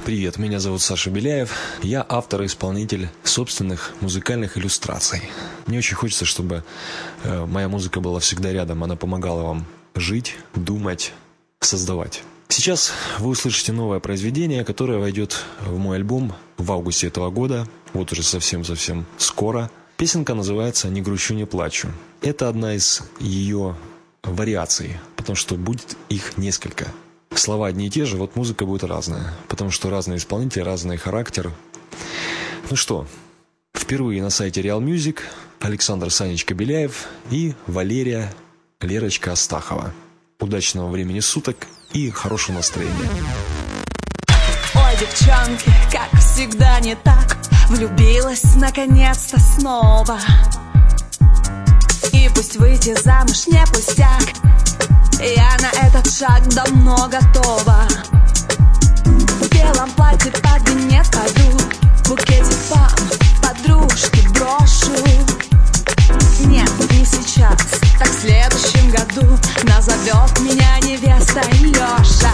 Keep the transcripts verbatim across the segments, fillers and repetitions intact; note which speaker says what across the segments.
Speaker 1: Привет, меня зовут Саша Беляев. Я автор и исполнитель собственных музыкальных иллюстраций. Мне очень хочется, чтобы э, моя музыка была всегда рядом. Она помогала вам жить, думать, создавать. Сейчас вы услышите новое произведение, которое войдет в мой альбом в августе этого года. Вот уже совсем-совсем скоро. Песенка называется «Не грущу, не плачу». Это одна из ее вариаций, потому что будет их несколько. Слова одни и те же, вот музыка будет разная, потому что разные исполнители, разный характер. Ну что, впервые на сайте Real Music Александр Санечка Беляев и Валерия Лерочка Астахова. Удачного времени суток и хорошего настроения.
Speaker 2: Ой, девчонки, как всегда не так. Влюбилась наконец-то снова. И пусть выйти замуж не пустяк. Я на этот шаг давно готова. В белом платье под венец пойду, букетик вам подружки брошу. Нет, не сейчас, так в следующем году назовет меня невестой Леша.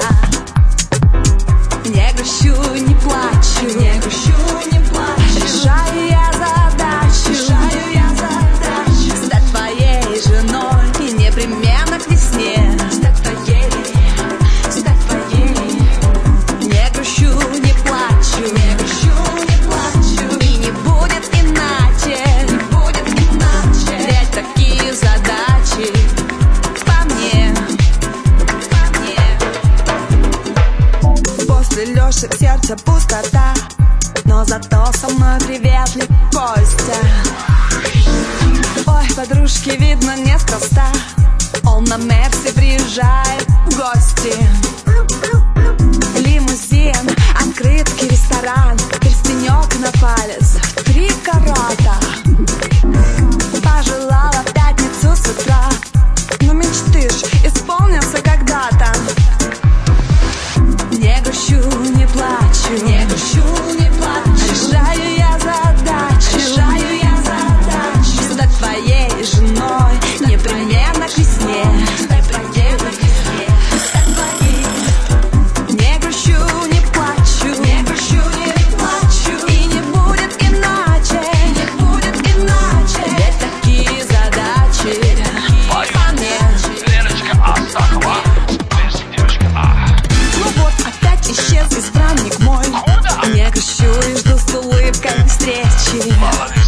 Speaker 2: Не грущу, не плачу, не грущу, не плачу. Решаю я задачу, решаю я задачу. Стать твоей женой и непременно к весне. Стать твоей, стать твоей. Не грущу, не плачу, не грущу, не плачу. И не будет иначе, не будет иначе. Ведь такие задачи по мне, по мне. После Лёши в сердце пустота, но зато со мной приветлив Костя. Ой, подружки, видно, неспроста. Он на Мерсе приезжает в гости. Лимузин, открытки, ресторан, перстенек на палец в три карата. Пожелала в пятницу с утра, но мечты ж исполнятся когда-то. Не грущу, не плачу, не грущу, не плачу. Решаю я задачу, решаю я задачу. Стать твоей женой непременно к весне. Стать твоей к весне, стать твоей. Не грущу, не плачу, не грущу, не плачу. И не будет иначе, не будет иначе. Ведь такие задачи по мне.
Speaker 3: Лерочка Астахова, версия девочка А.
Speaker 2: Ну вот опять исчез избранник мой. Не грущу и жду с улыбкой встречи.